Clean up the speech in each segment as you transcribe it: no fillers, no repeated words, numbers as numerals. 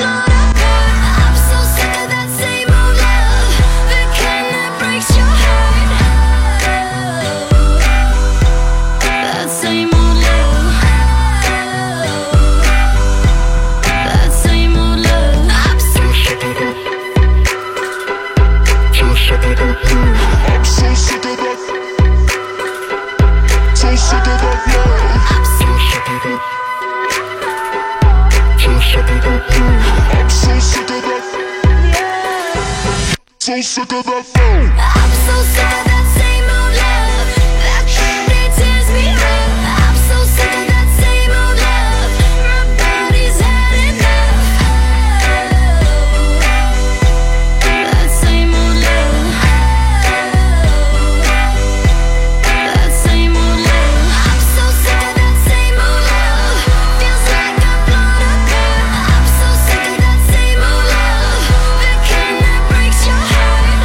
blown apart. I'm so sick of that same old love, the kind that breaks your heart. That same old love, that same old love. I'm so sick of that. So sick of that. I'm so sick of that. So sick of that love. I'm so sick of that. So sick of that love. I'm so sick of that. So sick of that love. I'm so sick of that same old love, that thing that tears me up. I'm so sick of that same old love, my body's had enough. That same old love, that same old love. I'm so sick of that same old love, feels like I'm blown apart. I'm so sick of that same old love, the kind that breaks your heart.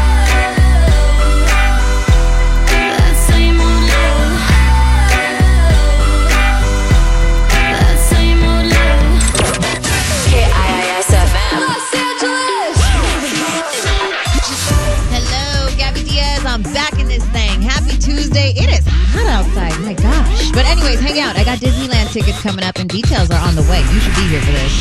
That same old love, that same old love. KIIS-FM. Los Angeles. Hello, Gabby Diaz. I'm back in this thing. Happy Tuesday. It is hot outside. My gosh. But anyways, hang out. I got Disneyland tickets coming up and details are on the way. You should be here for this.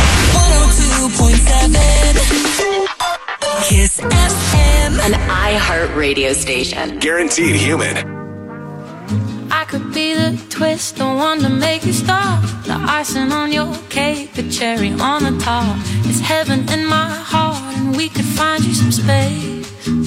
102.7 Kiss FM. An iHeart radio station. Guaranteed human. I could be the twist, the one to make you stop, the icing on your cake, the cherry on the top. It's heaven in my heart, and we could find you some space.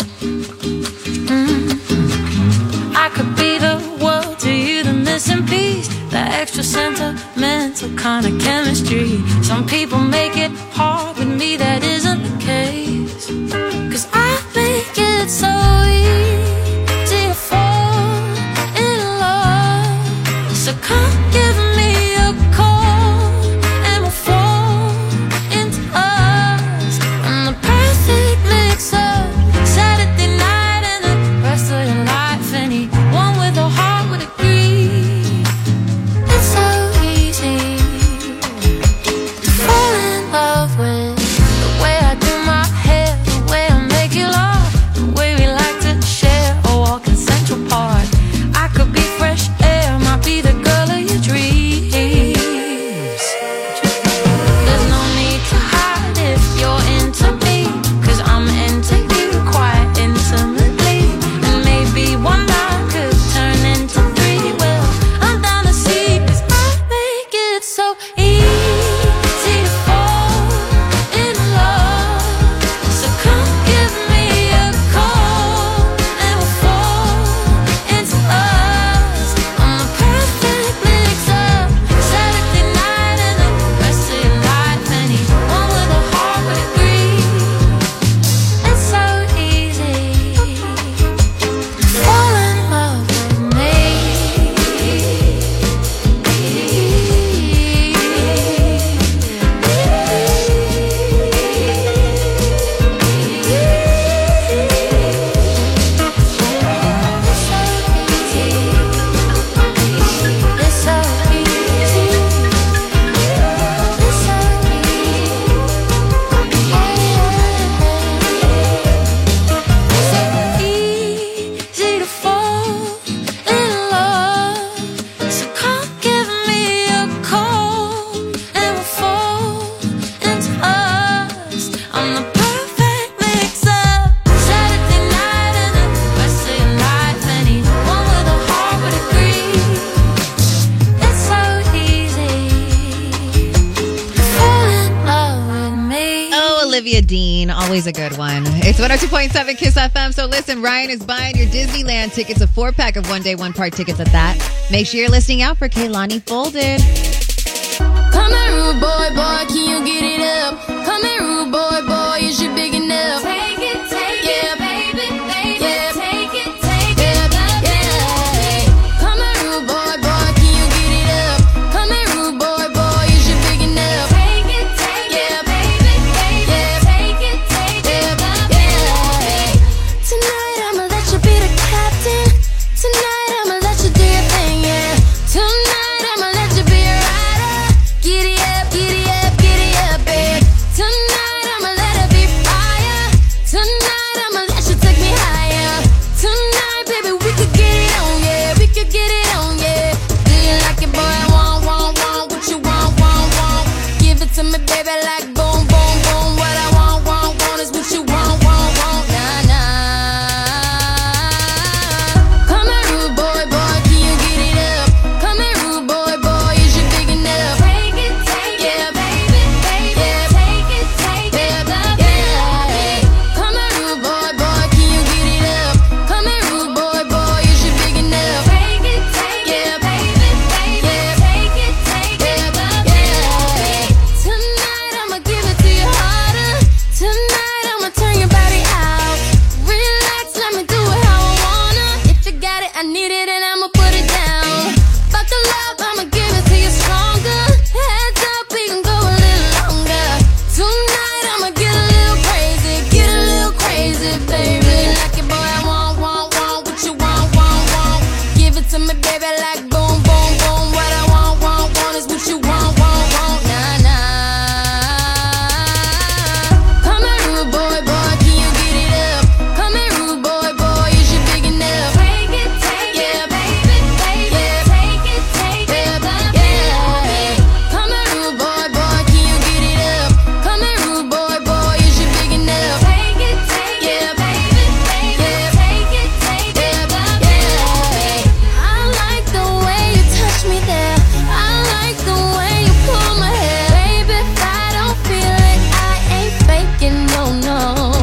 I could be the world to you, the missing piece, the extra sentimental kind of chemistry. Some people make it hard, with me that isn't the case. 'Cause I make it so easy to fall in love. So come give me a call and we'll fall into us. I'm the perfect mix-up, Saturday night and the rest of your life. Anyone with a heart would agree. It's so easy to fall in love with the way I do my hair, the way I make you laugh, the way we like to share a walk in Central Park. I could be fresh air, might be the girl of your dreams. There's no need to hide if you're into me, 'cause I'm into you quite intimately. And maybe one night could turn into three. Well, I'm down to see, 'cause I make it so easy to fall in love. So come give me a call and we'll fall into us. I'm the perfect mix-up, Saturday night and the rest of your life. Anyone with a heart would agree. It's so easy to fall in love with me. It's so easy. It's so easy to fall in love. So come give me a call and we'll fall into us. I'm the perfect mix-up, Saturday night and the rest of your life. Anyone with a heart would agree. It's so easy to fall in love with me. Oh, Olivia Dean. Always a good one. It's 102.7 Kiss FM. So listen, Ryan is buying your Disneyland tickets, a 4-pack of one-day, one-part tickets at that. Make sure you're listening out for Kehlani Folded. Come here, rude boy, boy, can you get it up? Come here, rude boy, boy, is you big enough? Take it, yeah, baby, baby, yeah. Take it, yeah, yeah. Come here, rude boy, boy, can you get it up? Come here, rude boy, boy, is you big enough? Take it, yeah, baby, baby, yeah. Take it, yeah, yeah. Tonight I'ma let you be the captain. Tonight I'ma let you do your thing, yeah. Tonight I'ma let you be a rider. Giddy up, giddy up, giddy to me, baby, like boom, boom, boom. What I want is what you want, nah, nah. Come here, rude boy, can you get it up? Come here, rude boy, is you big enough? Take it, yeah, baby, yeah, take it, yeah. Come here, rude boy, can you get it up? Come here, rude boy, is you big enough? Take it, yeah, baby, yeah, take it, yeah. Tonight I'ma give it to you harder. Tonight I'ma turn your body out. Relax, let me do it how I wanna. If you got it, I need it, and I'ma put it down. Buckle up, I'ma give it to you stronger. Heads up, we can go a little longer. Tonight I'ma get a little crazy, baby. Like it, boy, I want what you want. Give it to me, baby, like boom, boom, boom. What I want is what you want, nah, nah. Come here, rude boy, can you get it up? Come here, rude boy, is you big enough? Take it, yeah, baby, yeah, take it, yeah. Come here, rude boy, can you get it up? Come here, rude boy, is you big enough? Take it, yeah, baby, yeah, take it, yeah. I like the way you touch me there. I like the way you pull my hair. Baby, if I don't feel it, I ain't faking, no.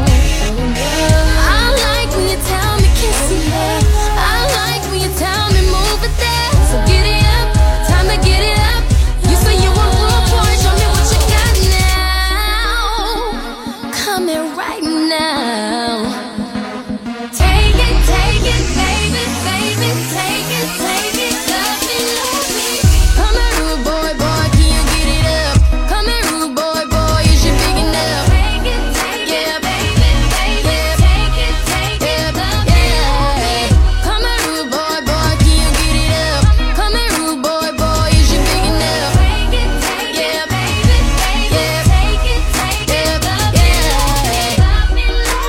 I like when you tell me kiss me there. I like when you tell me move it there. So get it up, time to get it up. You say you want real boy, show me what you got now. Come here right now. Take it, baby, take it, love me. Come here, rude boy, can you get it up? Come here, rude boy, is you big enough? Take it, yeah, baby, yeah, take it, yeah. Come here, rude boy, can you get it up? Come here, rude boy, is you big enough? Take it, yeah, baby, yeah, take it, yeah. Love me.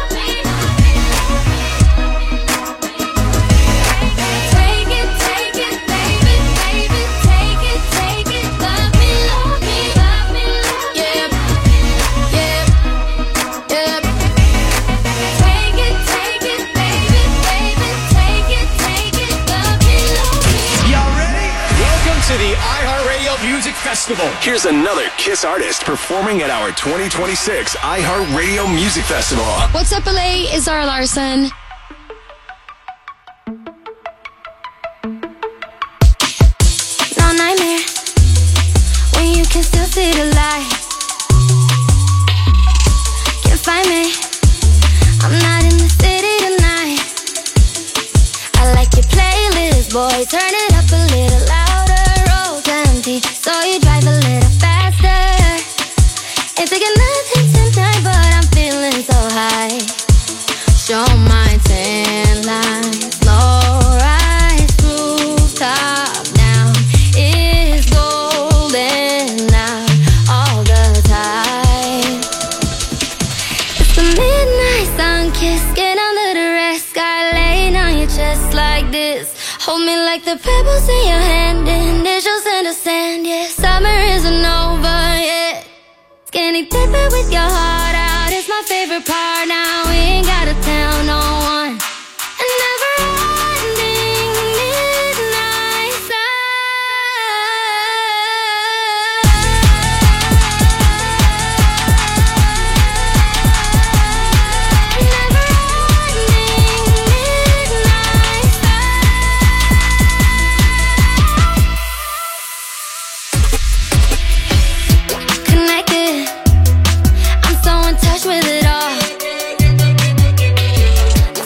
Take it, baby, take it, love me, yeah. Take it, baby, take it, love me. Y'all ready? Welcome to the iHeartRadio Music Festival. Here's another Kiss artist performing at our 2026 iHeartRadio Music Festival. What's up, LA? It's Zara Larson. No nightmare when you can still see the light. Can't find me, I'm not in the city tonight. I like your playlist, boy, turn it up a little louder. Road's empty, so you drive a little faster. Ain't taking nothing tonight, but I'm feeling so high. Show my tan lines, low rise, rooftop now is golden out all the time. It's the midnight sun kiss, get under the red sky, laying on your chest like this. Hold me like the pebbles in your hand, initials in the sand, yeah. Summer isn't over yet. Skinny dipping with your heart out is my favorite part. Now we ain't gotta tell no one. And never ending midnight sun. Never ending midnight sun. Connected, I'm so in touch with it all.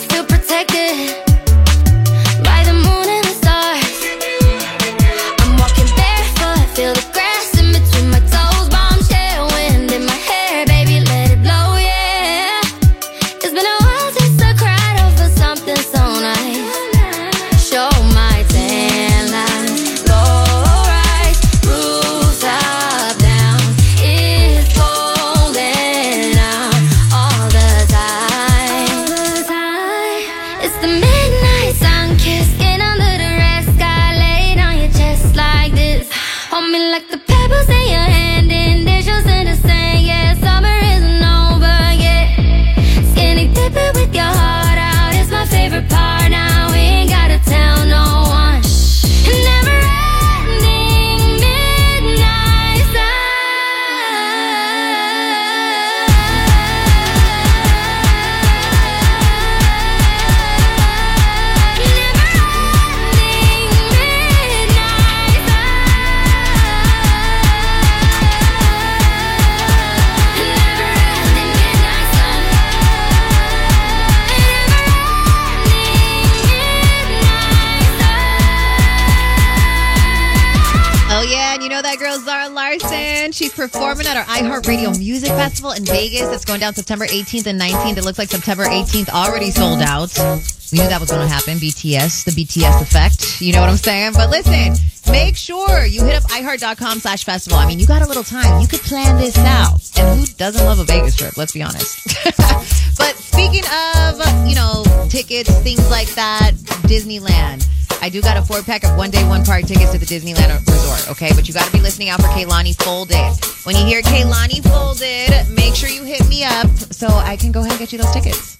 Listen, she's performing at our iHeartRadio Music Festival in Vegas. It's going down September 18th and 19th. It looks like September 18th already sold out. We knew that was going to happen. BTS, the BTS effect. You know what I'm saying? But listen, make sure you hit up iHeart.com/festival. I mean, you got a little time. You could plan this out. And who doesn't love a Vegas trip? Let's be honest. But speaking of, tickets, things like that, Disneyland. I do got a 4-pack of one-day, one-part tickets to the Disneyland Resort, okay? But you got to be listening out for Kehlani Folded. When you hear Kehlani Folded, make sure you hit me up so I can go ahead and get you those tickets.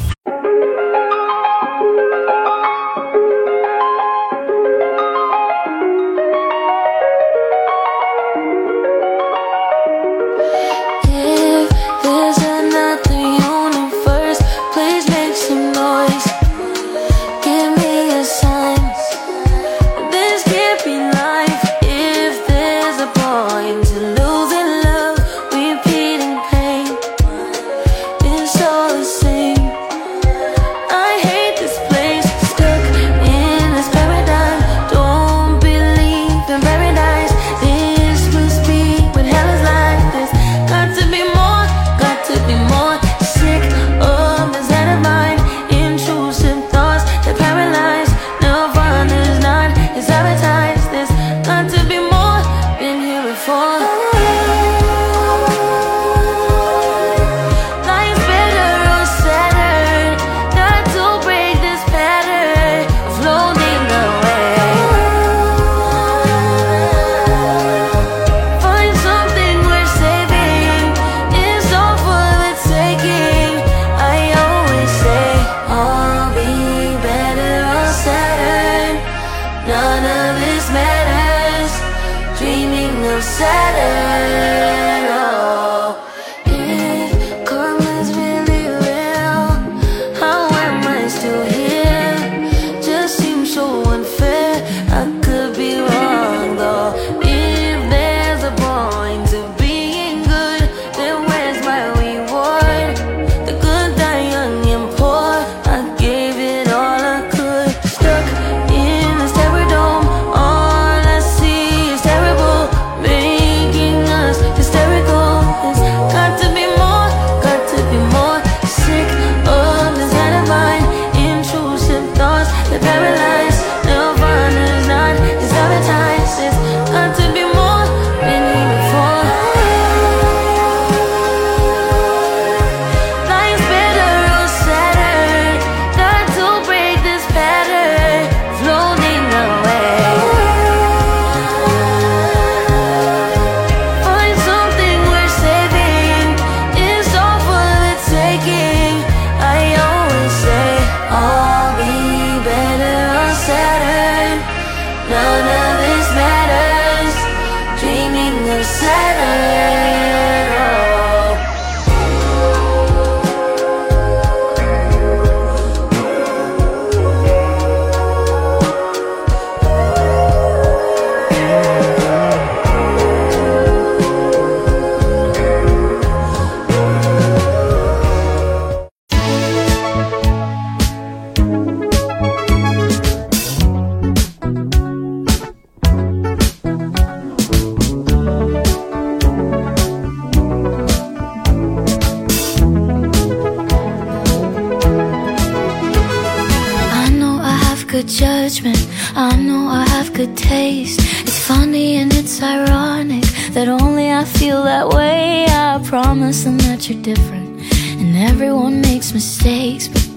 good judgment. I know I have good taste. It's funny and it's ironic that only I feel that way. I promise them that you're different, and everyone makes mistakes, but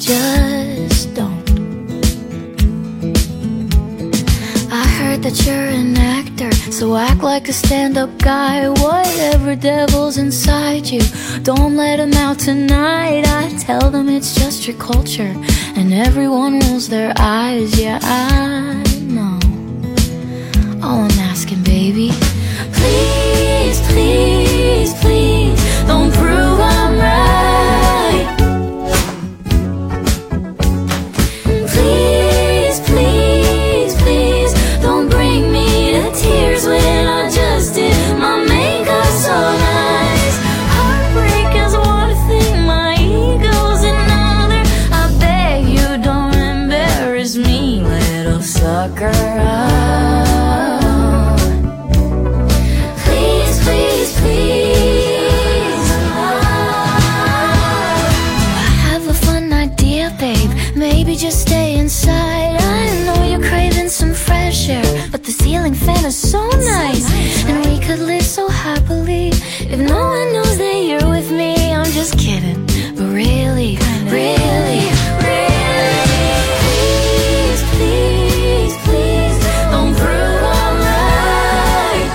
just don't. I heard that you're an actor, so act like a stand-up guy. Whatever devil's inside you, don't let him out tonight. I tell them it's just your culture, and everyone rolls their eyes. Yeah, I know. All I'm asking, baby, please, please, please, don't prove I'm right. Please, please, please, don't bring me to tears when I just did my makeup so nice. Heartbreak is one thing, my ego's another. I beg you don't embarrass me, little sucker. Please, please, If no one knows that you're with me, I'm just kidding. But really, really, please, please, please, don't prove I'm right.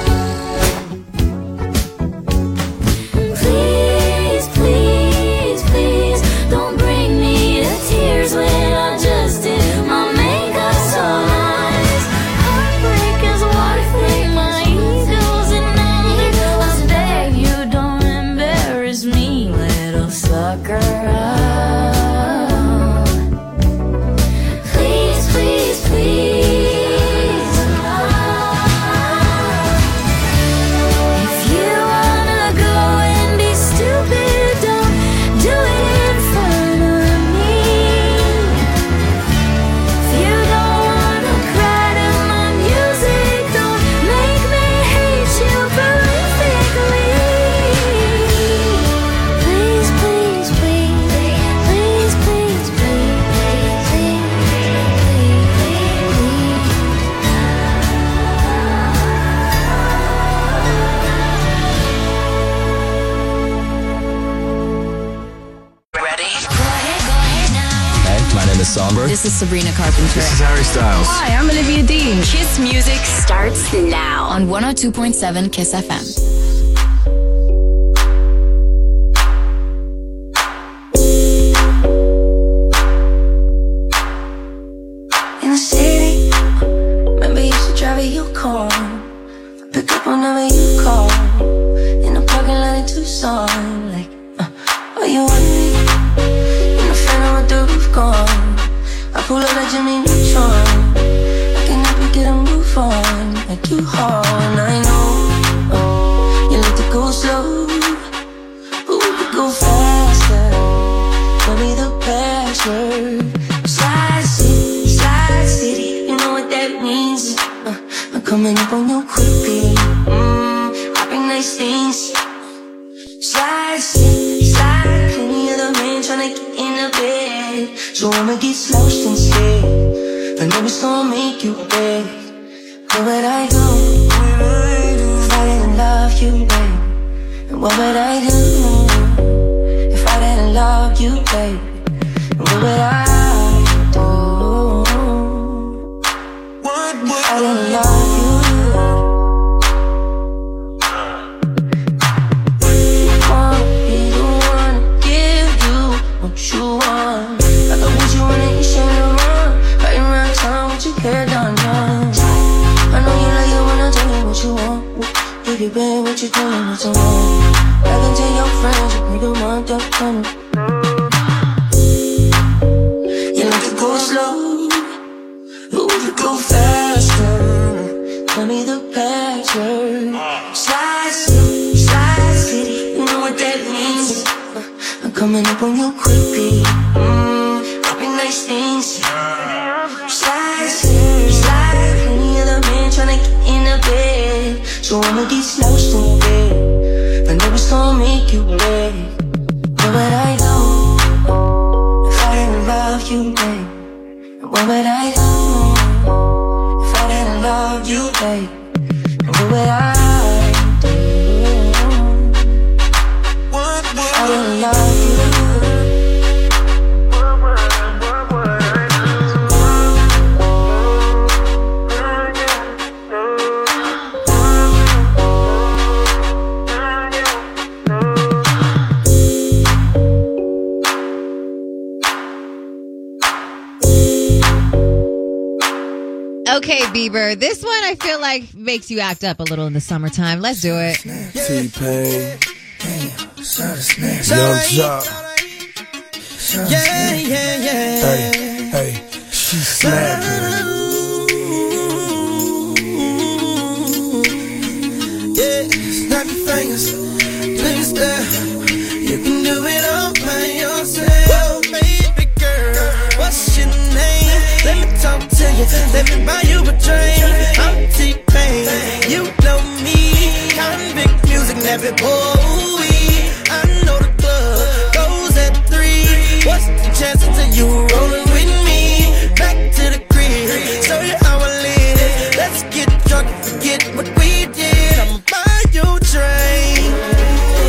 Please, please, please, don't bring me to tears when I just did my makeup so nice. Heartbreak is what I think my ego's in need. I beg you, don't embarrass me, little sucker. Please, please, please. If you wanna go and be stupid, don't do it in front of me. If you don't wanna cry to my music, don't make me hate you perfectly. Please, please, please, please, please, please, please, Ready? Hey, my name is Somber. This is Sabrina Carpenter. This is Harry Styles. Hi, I'm Olivia Dean. Kiss music starts now. On 102.7 Kiss FM. in the city, maybe you should drive a Yukon. Pick up whenever you call. In the parking lot in Tucson, like, are you with me? In the phantom with the roof gone. I pull up like Jimmy Neutron. I can help you get a move on, like you hard. I know you like to go slow, but we could go faster. Tell me the password. Slide City, you know what that means. I'm coming up on you quickly. Popping nice things. Slide City, slide. Plenty of the men tryna get in the bed, so I'ma get slouched instead. I know it's gonna make you beg. What would I do if I didn't love you, babe? And what would I do if I didn't love you, babe? And what would I do if I didn't love you? Wanna be the one to give you what you want. I got what you want and you should run. Riding around town with your hair done, I know you like it when I tell you what you want. If you been what you doing, what's wrong? I can tell your friends you bring them on up coming. You like to go slow, but we could go faster. Tell me the password. Slide City, you know what that means. I'm coming up on you quickly. Popping nice things. Slide City, slide. Any other man tryna get in the bed, so I'ma get slouched in bed. I know it's gonna make you beg. What would I do if I didn't love you, babe? And what would I do if I didn't love you, babe? And what would I do if I didn't love you? Okay, Bieber, this one I feel like makes you act up a little in the summertime. Let's do it. T-Pain, Young Jock. Yeah. Hey, she snapping. Yeah, snap your fingers, please step. You can do it all by yourself, baby girl. What's your name? Let me talk to you. Let me buy you a drink. I'm T-Pain. You know me. Convict music, never boy. I know the club goes at 3. What's the chances of you rolling with me? Back to the crib, show you how I live. Let's get drunk and forget what we did. I'ma buy you a drink.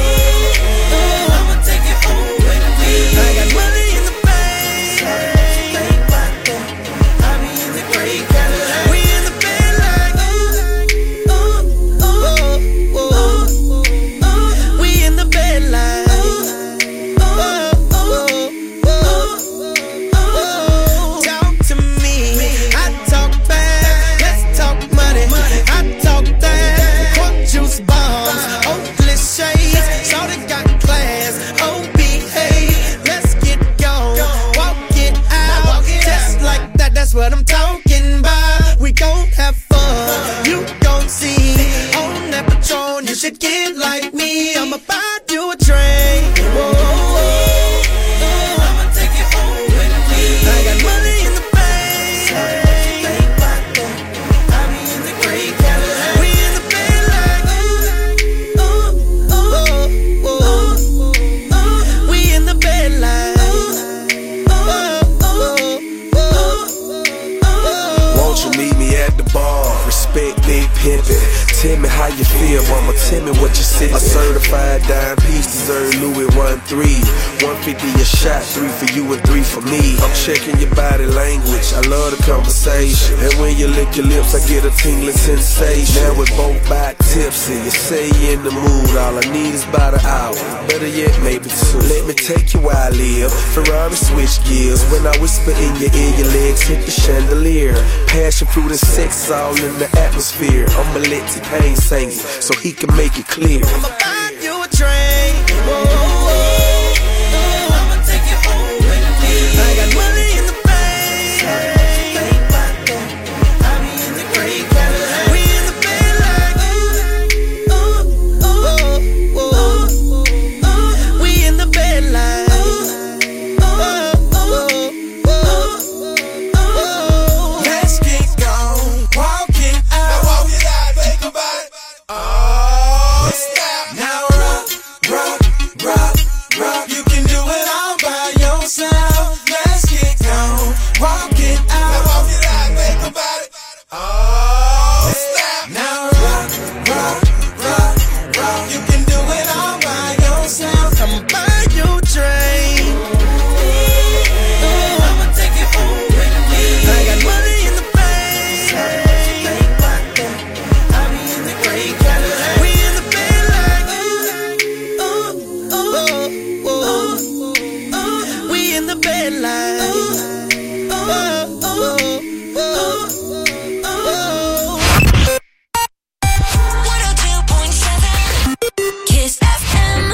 dime piece deserve Louis 1-3. 150 a shot, 3 for you and 3 for me. I'm checking your body language, I love the conversation. And when you lick your lips, I get a tingling sensation. Now we're both back tipsy, you say you in the mood. All I need is about an hour, better yet maybe 2. Let me take you where I live, Ferrari switch gears. When I whisper in your ear, your legs hit the chandelier. Passion, fruit, and sex all in the atmosphere. I'ma let T-Pain sing it, so he can make it clear. I'ma buy you a train. I'ma take you home with me. I got money in the bank. I be in the gray Cadillac. We in the bed like we in the bed like let's get gone, walk it out. Now walk it out, think about it. Oh, stop. Now rock, rock, rock, rock. You can do it all by yourself. Let's get gone, walk it out. Now walk it out, think about it. Oh, stop. Now rock, rock, rock, rock. You can do it all by yourself. Come buy you a train. I'ma take you home with me. I got money in the bank. I be in the gray Cadillac. We in the bed like we in the bed like 102.7 Kiss FM.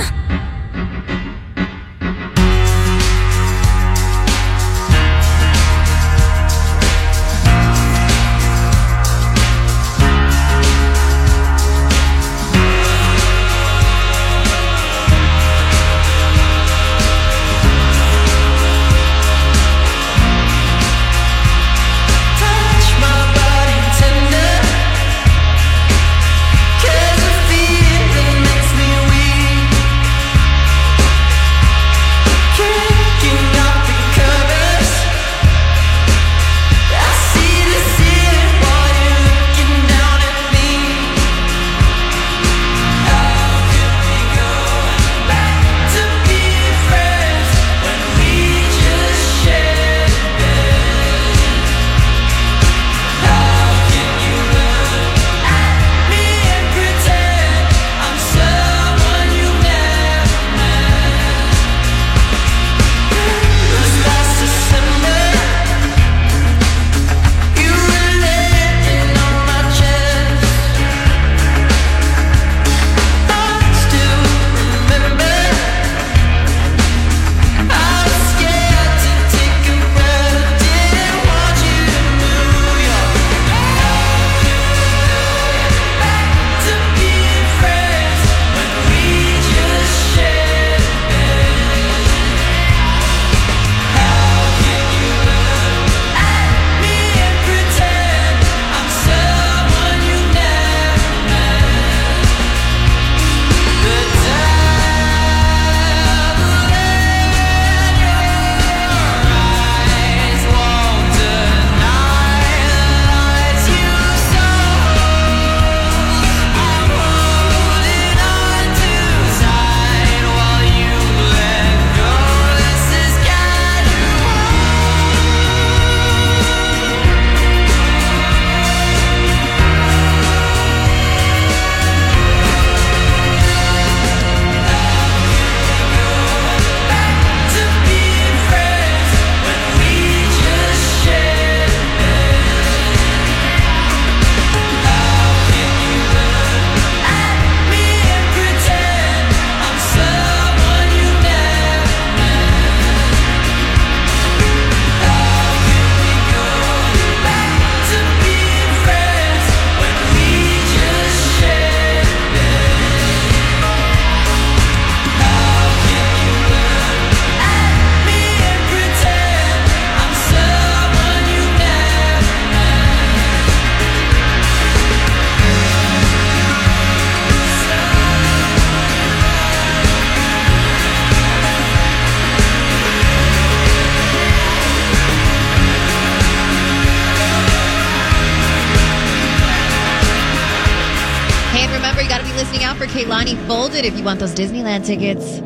for Kehlani Folded if you want those Disneyland tickets.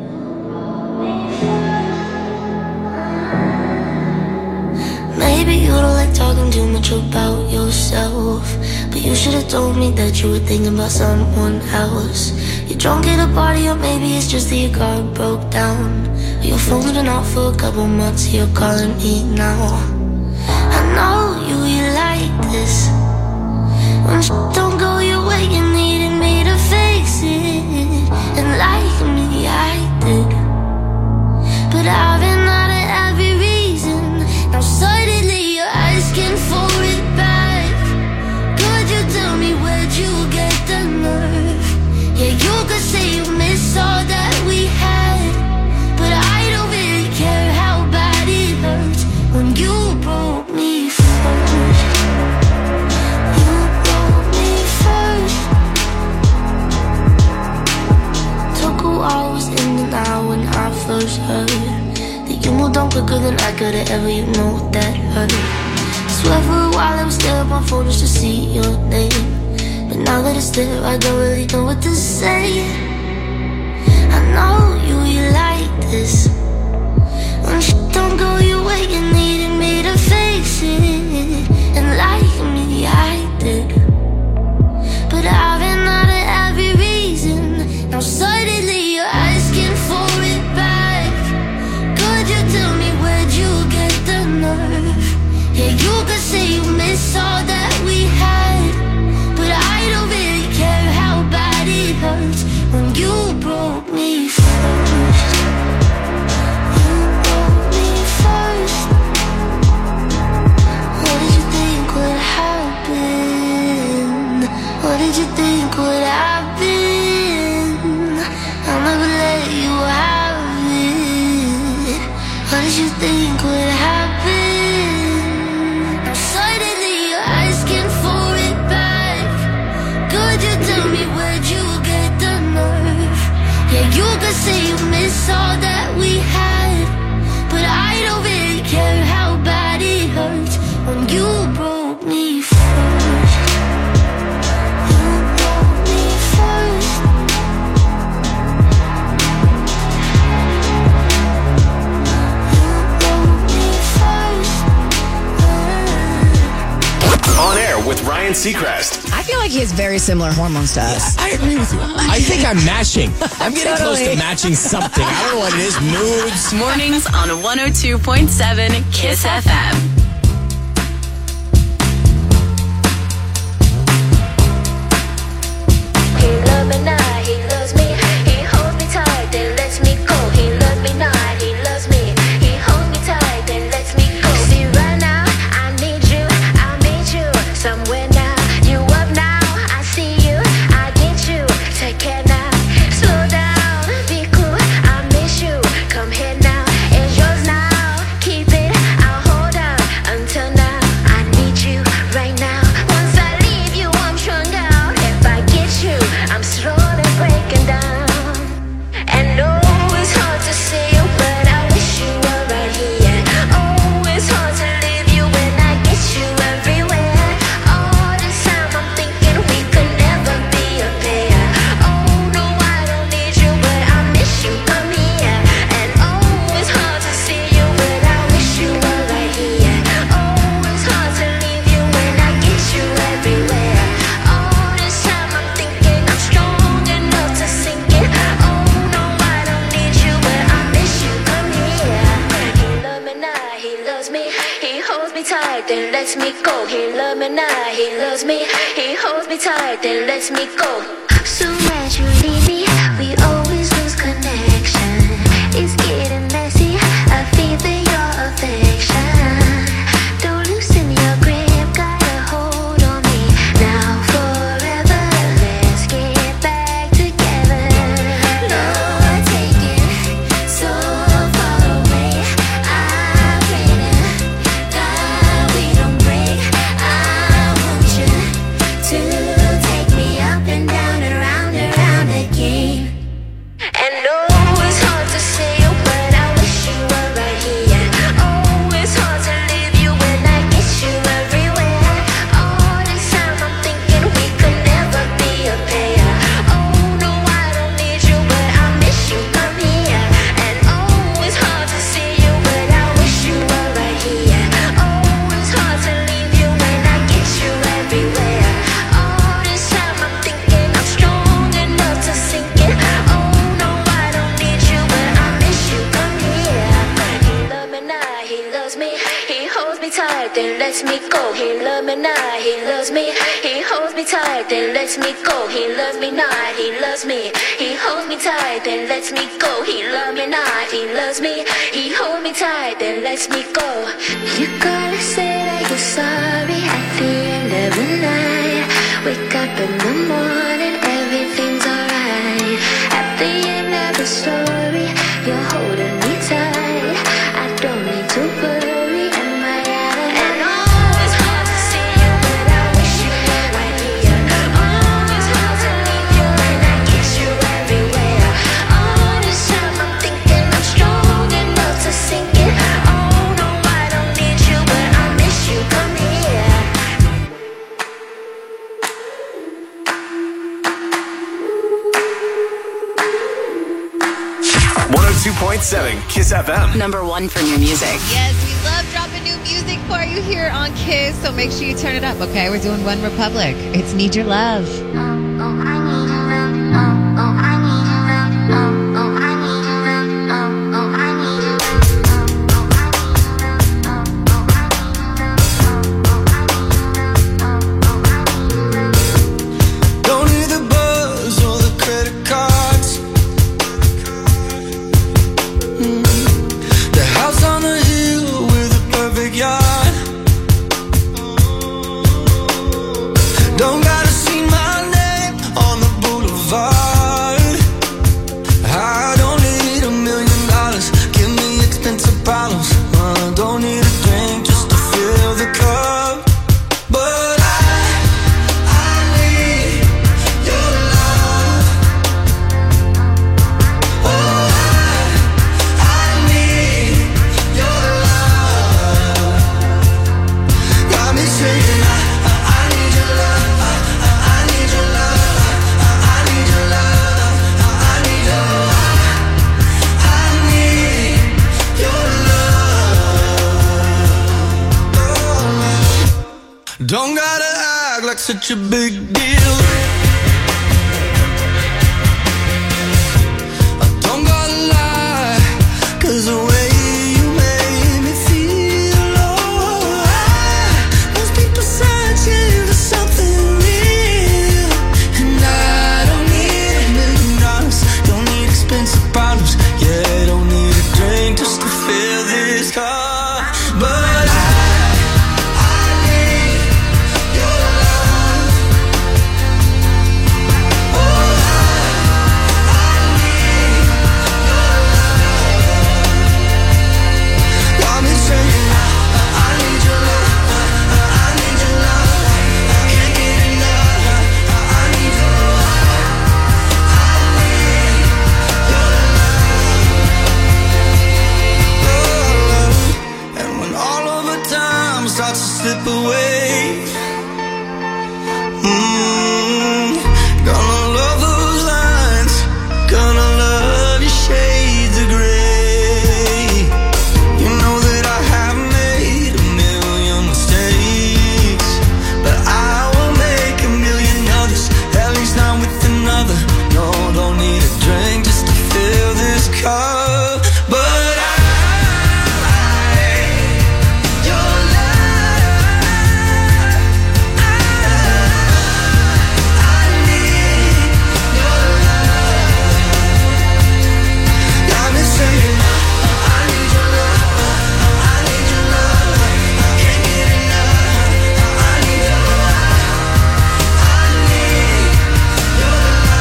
Maybe you don't like talking too much about yourself, but you should have told me that you were thinking about someone else. You're drunk at a party, or maybe it's just that your car broke down. Your phone's been off for a couple months, you're calling me now. I know you like this. When don't go your way, you needed me to fix it. And like me, I did. But I've been out of every reason. Now suddenly you're asking for it back. Could you tell me where'd you get the nerve? Yeah, you could say you miss all that we had, but I don't really care how bad it hurts when you broke me first. You broke me first. Took a while, was in and out when I first heard that you moved on quicker than I could've ever, you know that hurt. Swear for a while I was still on my phone just to see your name, but now that it's there, I don't really know what to say. I know you like this. When shit don't go your way, you needed me to fix it. And like me, I did. But I've been out of every reason. Now suddenly you're asking for it back. Could you tell me where'd you get the nerve? Yeah, you could say you miss all that we had, but I don't really care how bad it hurts when you broke me first. You broke me first. What did you think would happen? What did you think would happen? I'll never let you have it. What did you think would happen? Suddenly you're asking for it back. Could you tell me where'd you get the nerve? Yeah, you could say you miss all that we had, but I don't really care how bad it hurts when you broke me first. You broke me first. You broke me first. On air with Ryan Seacrest. I feel like he has very similar hormones to us. I agree with you. I think I'm matching. I'm getting close to matching something. I don't know what it is. Moods. Mornings on 102.7 Kiss FM. He loves me not, he loves me. He holds me tight, then lets me go. He loves me not, he loves me. He holds me tight, then lets me go. See right now, I need you, I'll meet you somewhere now. You up now, I see you, I get you. Take care now, slow down, be cool. I miss you, come here now. It's yours now, keep it, I'll hold on until now. I need you right now. Once I leave you, I'm strung out. If I get you, I'm slowly breaking down. And oh, it's hard to see you, but I wish you were right here. Oh, it's hard to leave you when I get you everywhere. All this time I'm thinking we could never be a pair. Oh no, I don't need you, but I miss you, come here. And oh, it's hard to see you, but I wish you were right here. Oh, it's hard to leave you when I get you everywhere. All this time I'm thinking I'm strong enough to sink it. Oh no, I don't need you, but I miss you, come here. He loves me now, he loves me. He holds me tight, then lets me go. He loves me now, he loves me. He holds me tight, then lets me go. Soon as you leave me, we always lose connection. It's getting messy, I feel your affection. Don't loosen your grip, got a hold on me. Now forever, let's get back together. Lord, take it so far away. I'm praying, God, we don't break. I want you to take me up and down and round again. then lets me go. He loves me not, he loves me. He holds me tight, then lets me go. He loves me not, he loves me. He holds me tight, then lets me go. He loves me not, he loves me. He holds me tight, then lets me go. You gotta say that you're sorry at the end of the night. Wake up in the morning, everything's alright. At the end of the story, you're holding me tight. I don't need to worry, am I out of line? Oh, it's hard to see you, but I wish you were right here. Oh, it's hard to leave you, and I kiss you everywhere. All this time I'm thinking I'm strong enough to sink it. Oh no, I don't need you, but I miss you. Come here. 102.7 Kiss FM. Number one for new music. Yes, we love dropping new music for you here on Kiss, so make sure you turn it up, okay? We're doing One Republic. It's Need Your Love. Don't need the buzz or the credit cards. The house on the hill with a perfect yard. Don't gotta see my name on the boulevard. I don't need $1 million. Give me expensive bottles. Don't need a drink just to fill the cup. But I need your love. Oh, I need your love. Got me saying I need your love. I need your love. I need your love. I need your love. I need your love. Don't gotta act like such a big deal. I don't gotta lie, 'cause the way you made me feel, oh, most people searching for something real. And I don't need $1 million, don't need expensive bottles, yeah, don't need a drink just to fill this cup. But I need your love. Oh, I need your love. Got me saying I need your love. I need your love. I can't get enough. I need your love. I need your love. And when all of the time starts to slip away, gonna love those lines, gonna love your shades of gray. You know that I have made $1 million mistakes, but I will make $1 million others, at least not with another. No, don't need a drink just to fill this cup. But your love, I need your love. Got me saying I need your love. I need your love. I can't get enough. I need your love. I need your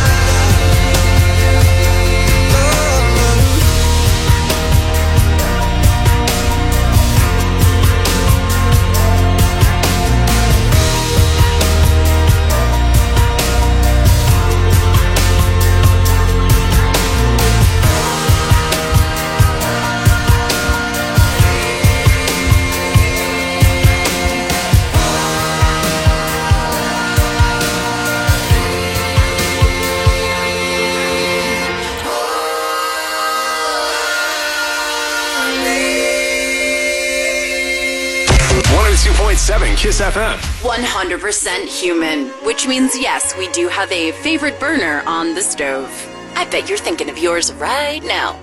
.7 Kiss FM. 100% human, which means yes, we do have a favorite burner on the stove. I bet you're thinking of yours right now.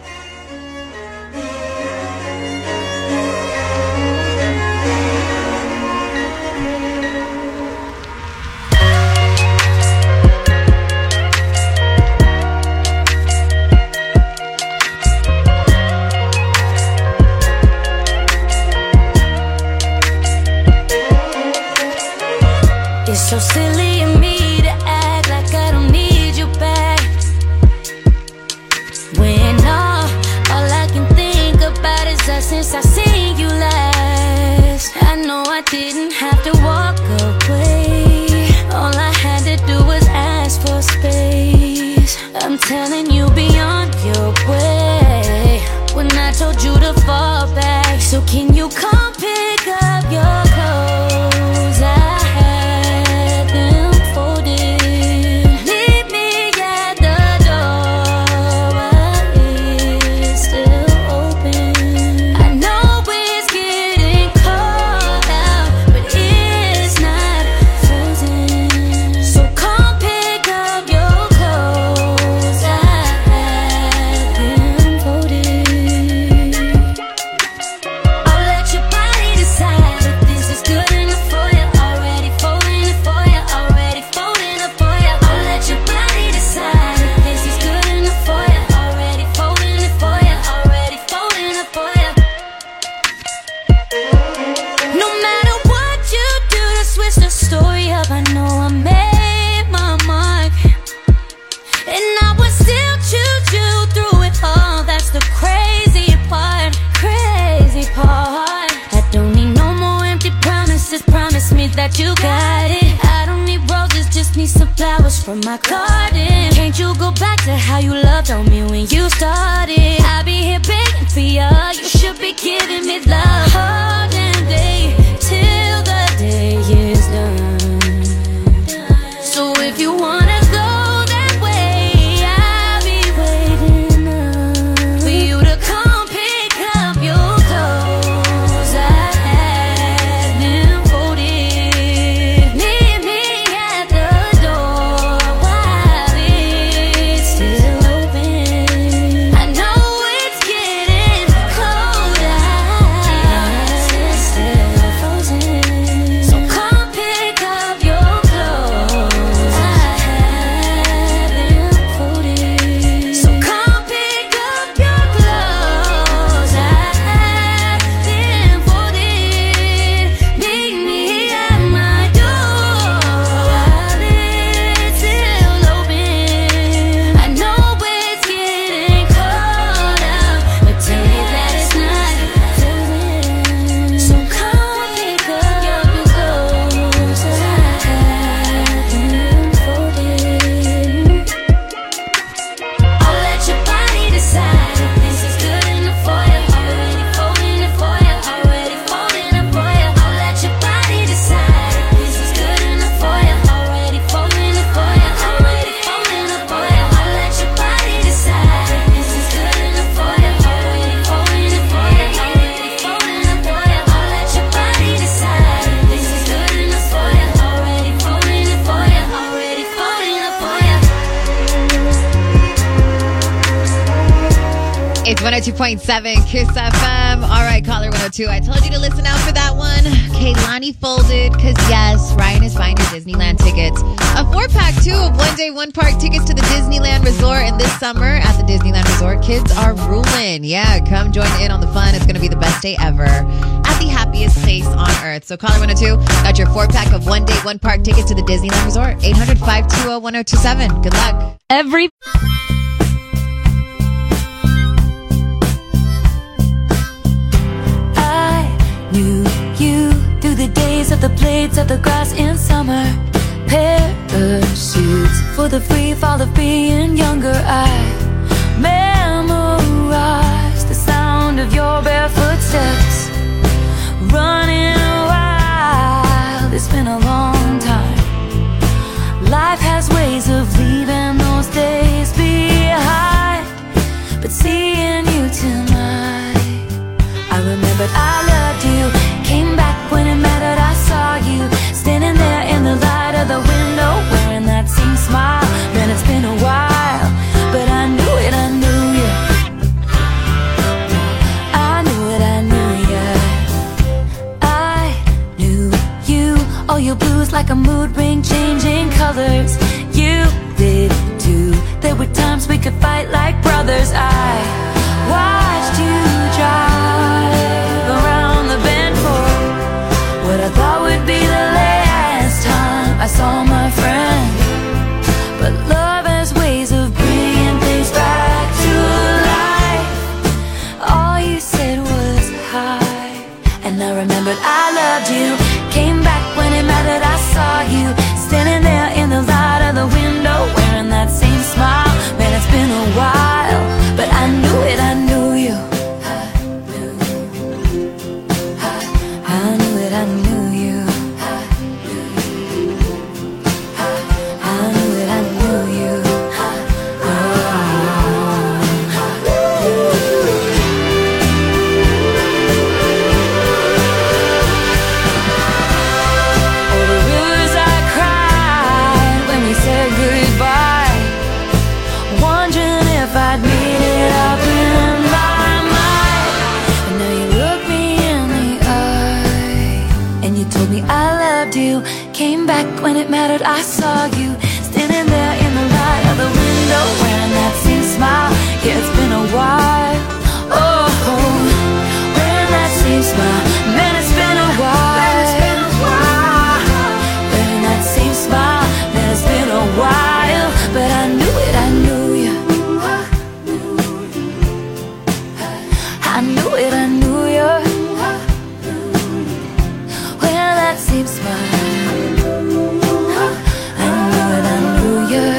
from my garden. Can't you go back to how you loved on me when you started? I be here begging for ya. You should be giving me love all damn day till the day is done. So if you wanna go that way, I'll be waiting up for you to come pick up your clothes. I had them folded. Meet me at the door while it's still open. I know it's getting cold out, it's still frozen. So come pick up your clothes. I had them folded. So come pick up your clothes. I had them folded. Meet me at my door while it's still open. I know it's getting cold out, but tell me that it's not till then. So come pick up your clothes. I had them folded. I'll let your body decide if this is good enough for you. Already folding it for you. Already folding it for you. I'll let your body decide if this is good enough for you. Already folding it for you. Already folding it for you. I'll let your body decide if this is good enough for you. Already folding it for you. Already folding it for you. I'll let your body decide if this is good enough for you. Already folding it for you. Already folding it for you. It's 102.7 Kiss FM. All right, caller 102. I told you to listen out for that one. Kehlani Folded, because yes, Ryan is buying your Disneyland tickets. A 4-pack, too, of one-day, one-park tickets to the Disneyland Resort. And this summer at the Disneyland Resort, kids are ruling. Yeah, come join in on the fun. It's going to be the best day ever at the happiest place on earth. So caller 102, got your 4-pack of one-day, one-park tickets to the Disneyland Resort. 800-520-1027. Good luck. Every I knew you through the days of the blades of the grass in summer. Parachutes for the free fall of being younger. I memorized the sound of your bare footsteps. Running wild, it's been a long time. Life has ways of leaving those days behind. But seeing you tonight, I remembered I loved you. Came back when it mattered, I saw you standing there in the light of the window, wearing that same smile. Man, it's been a while, but I knew it, I knew you. I knew it, I knew you. I knew you. All your blues like a mood ring, changing colors. You did too. There were times we could fight like brothers. I watched you drive around the bend for what I thought would be the last time I saw my friend. But love has ways of bringing things back to life. All you said was hi, and I remembered I loved you. Came back when it mattered, I saw you standing there in the light of the window, wearing that same smile. Man, it's been a while, but I knew it, I knew you. I knew it, I knew you. I knew it, I knew you. Oh, the rivers I cried when we said goodbye, wondering if I'd made it up in my mind. And now you look me in the eye, and you told me I loved you. Came back when it mattered, I saw you standing there in the light of the window, wearing that same smile. Yeah, it's been a while. Oh, wearing that same smile. Man, it's been a while. Wearing that same smile. Man, it's been a while, but I knew it, I knew you. I knew it, I knew you. Wearing that same smile. I knew it, I knew you.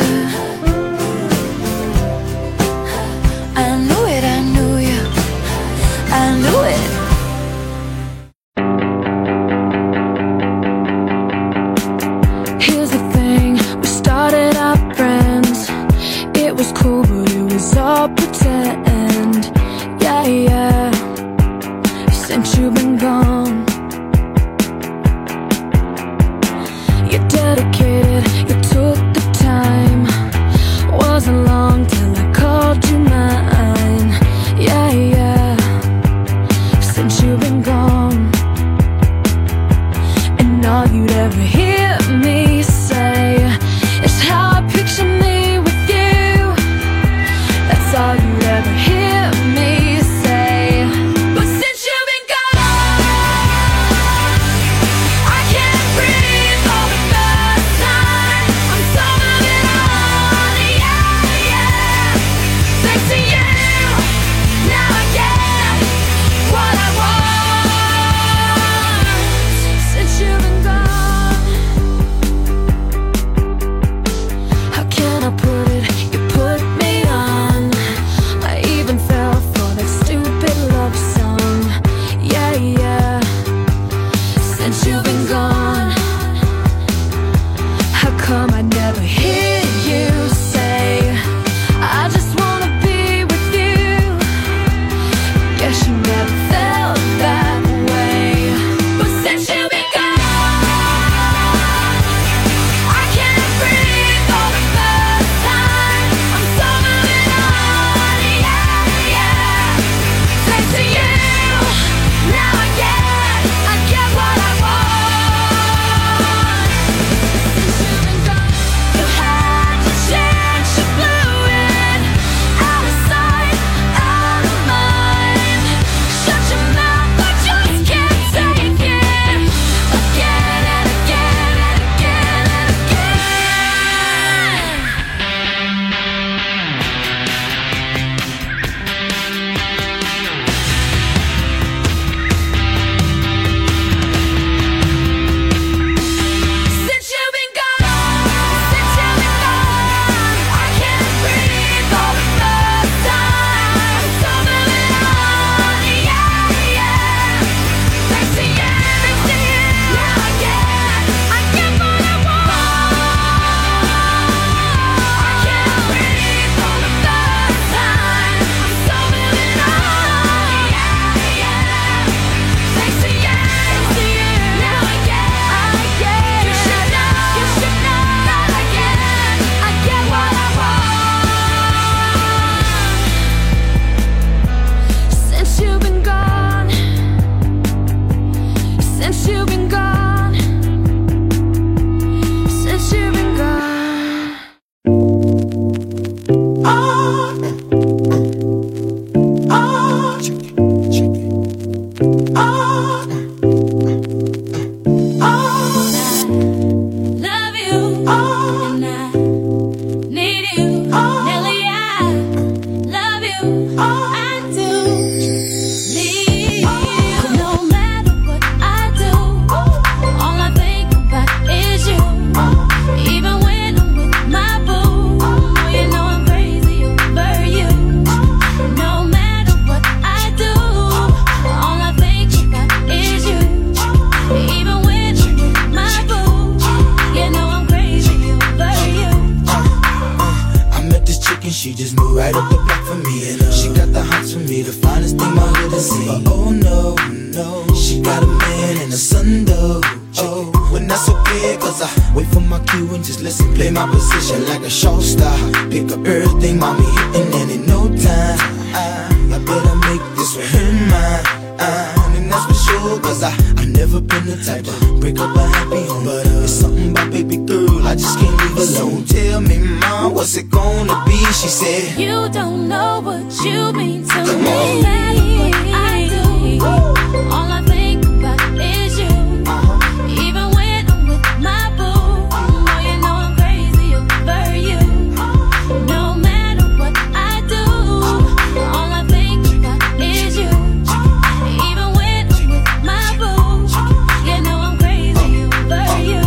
my hood and say, oh no, no, she got a man and a son though. Oh, when that's okay, cause I wait for my cue and just listen, play my position like a show star. Pick up everything, mommy, hitting, and in no time, I better make this one her mine. And that's for sure, cause I never been the type to break up a happy home. But it's something about baby girl, I just can't leave alone. Tell me, mom, what's it gonna be? She said, you don't know what you mean to Come me. on. What I do, all I think about is you. Even when I'm with my boo, oh, you know I'm crazy over you. No matter what I do, all I think about is you. Even when I'm with my boo, you know I'm crazy over you.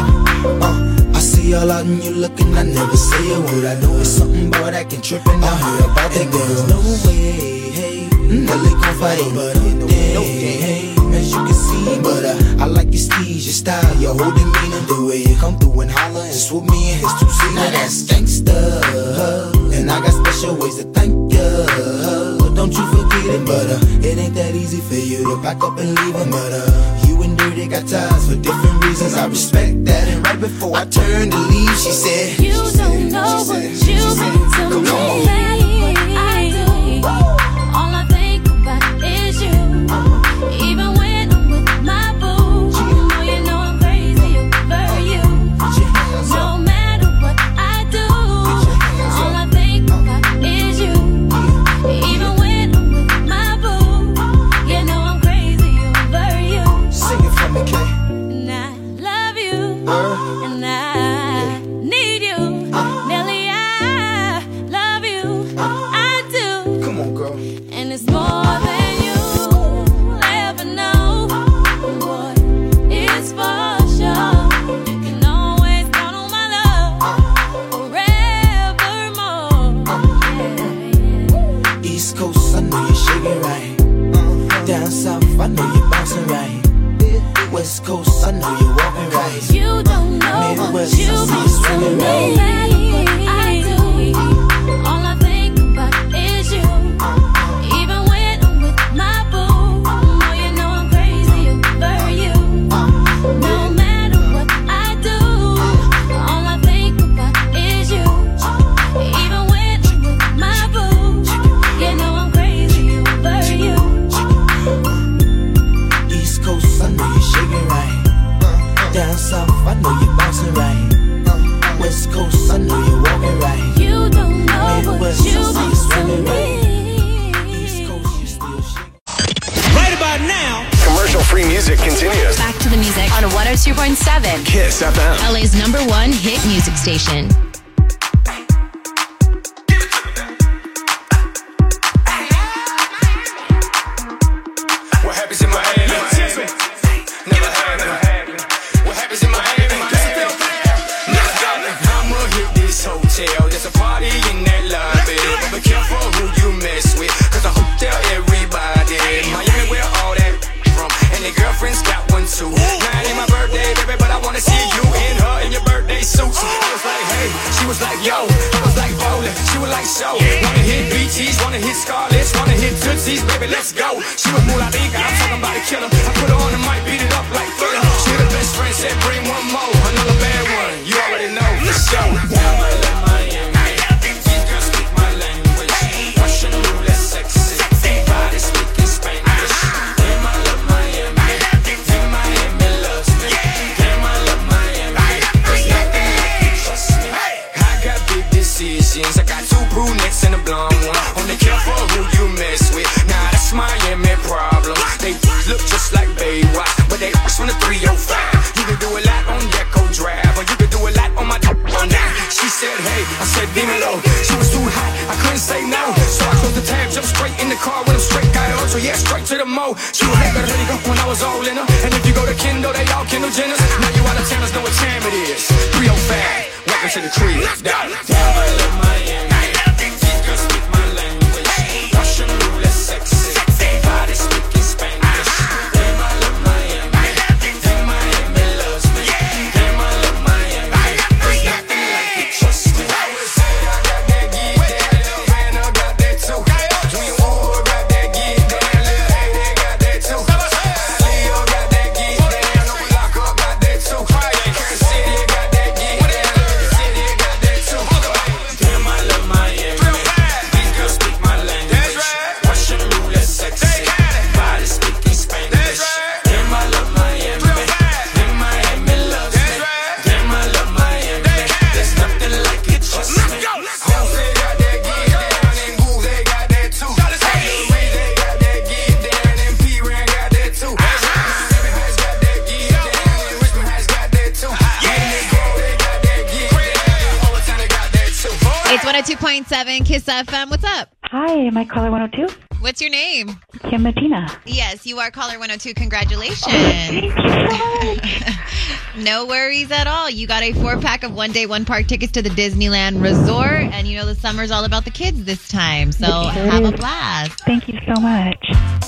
I see all out and you looking, I never say a word. I know it's something about acting tripping. I heard about that girl. No way, hey, Nelly gon' fight over the day, hey, as you can see. But I like your steez, your style, your whole demeanor, the way you come through and holler and swoop me in his two-seater. Now that's gangsta, and I got special ways to thank ya. Don't you forget it, but it ain't that easy for you to back up and leave him. But you and Dirty got ties for different reasons. I respect that. And right before I turned to leave, she said, you don't know what you mean to me. No matter what I do, all I think about is you. Even when I'm with my boo, oh, you know I'm crazy over you. No matter what I do, all I think about is you. Even when I'm with my boo, you know I'm crazy over you. Sing it for me, Kay. And I love you, and I need you, Nelly. I love you, I do, Come on, girl. and it's more than you'll ever know. Boy, it's for sure. You can always count on my love forevermore. East Coast, I know you're shaking right. Down south, I know you're bouncing right. West Coast, I know you're walking right. You don't know what Midwest, you I see you mean to swinging me. right. No matter what I do, all I think about is you. Even when I'm with my boo, oh, you know I'm crazy over you. No matter what I do, all I think about is you. Even when I'm with my boo, you know I'm crazy over you. East Coast, I know you're shaking right. Down south, I know you're bouncing right. West Coast, I know you're walking right. You don't know what Midwest, you I see you mean swinging to right. me. East Coast, you still shaking. Right about now. Commercial-free music continues. Back to the music on 102.7. Kiss FM. LA's #1 hit music station. What happens in Miami? Never happened. What happens in Miami? I'ma hit this hotel. There's a party in that lobby. But be careful who you mess with, cause I hope tell everybody. Miami, where all that from? And your girlfriend's got one too. Now it ain't my birthday, baby, but I wanna see you in her in your birthday suit. I was like, hey, she was like, yo. I was like, bowling. She was like, so. Wanna hit BTs, wanna hit Scarlets, wanna hit Tootsies, baby, let's go. She was Moolah Liga, I'm talking about a killer. I put her on the mic, beat it up like Thriller. She the best friend, said bring one more, another bad one. You already know, for sure. These girls speak my language. Russian roulette sexy. Body speaking Spanish. Damn, I love Miami. Damn, Miami loves me. Damn, I love Miami. There's nothing like it, trust me. I got big decisions. I got two brunettes and a blonde one. Only careful who you mess with. Nah, that's Miami problem. They look just like Baywatch, but they from the 305. You can do a lot on Deco Drive, or you can do a lot on my on that. She said, hey, I said, dímelo. She was too hot, I couldn't say no. So I closed the tab, jumped straight in the car with him straight, got it on. So yeah, straight to the mo. She was like, ready go when I was all in her. And if you go to Kendall, they all Kendall Jenners. Now you out of towners know what time it is. 305, welcome to the crib. Damn, I love Miami. These girls speak my language. Russian roulette sexy. Body speaking Spanish. Damn, I love Miami. Damn, Miami loves me. Damn, I love Miami. There's nothing like it, trust me. I would say I got that gig, that Havana got that too. Dreamwood got that gig, that 102.7 Kiss FM. What's up? Hi, am I caller 102? What's your name? Kim Matina. Yes, you are caller 102. Congratulations. Thank you so much. No worries at all. You got a 4-pack of 1-day, 1-park tickets to the Disneyland Resort. And you know the summer's all about the kids this time. So have a blast. Thank you so much.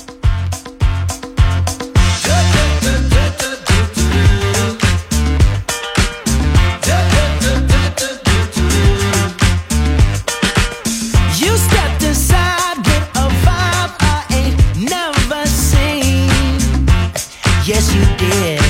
You stepped aside with a vibe I ain't never seen. Yes, you did.